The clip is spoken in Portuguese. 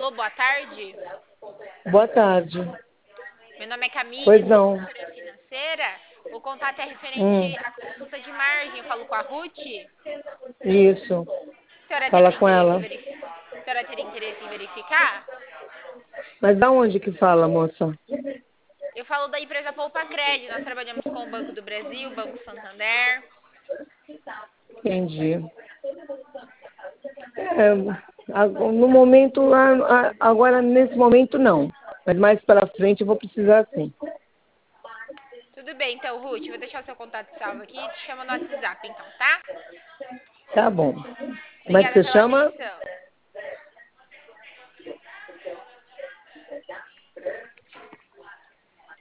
Alô, boa tarde. Boa tarde. Meu nome é Camille, Pois sou não. assessora financeira. O contato é Hum, referente à consulta de margem. Eu falo com a Ruth. isso. A senhora Fala teria com interesse em ela. A senhora teria interesse em verificar? Mas da onde que fala, moça? Eu falo da empresa Poupa Crédito. Nós trabalhamos com o Banco do Brasil, Banco Santander. Entendi. No momento, agora nesse momento não. Mas mais para frente eu vou precisar sim. Tudo bem, então, Ruth. Vou deixar o seu contato salvo aqui e te chamo no WhatsApp, então, tá? Tá bom. Como é que Obrigada você pela chama? atenção.